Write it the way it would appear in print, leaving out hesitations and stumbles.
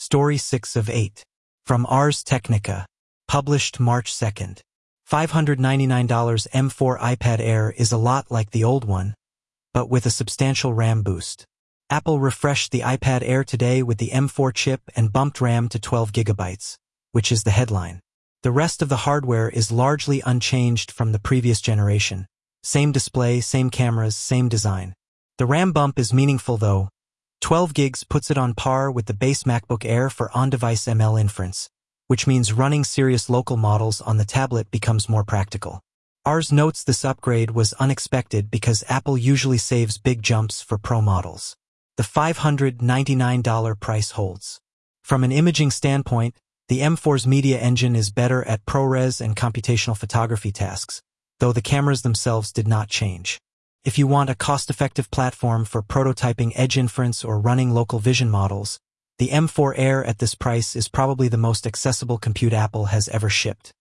Story 6 of 8. From Ars Technica. Published March 2nd. $599 M4 iPad Air is a lot like the old one, but with a substantial RAM boost. Apple refreshed the iPad Air today with the M4 chip and bumped RAM to 12 GB, which is the headline. The rest of the hardware is largely unchanged from the previous generation. Same display, same cameras, same design. The RAM bump is meaningful though. 12 gigs puts it on par with the base MacBook Air for on-device ML inference, which means running serious local models on the tablet becomes more practical. Ars notes this upgrade was unexpected because Apple usually saves big jumps for Pro models. The $599 price holds. From an imaging standpoint, the M4's media engine is better at ProRes and computational photography tasks, though the cameras themselves did not change. If you want a cost-effective platform for prototyping edge inference or running local vision models, the M4 Air at this price is probably the most accessible compute Apple has ever shipped.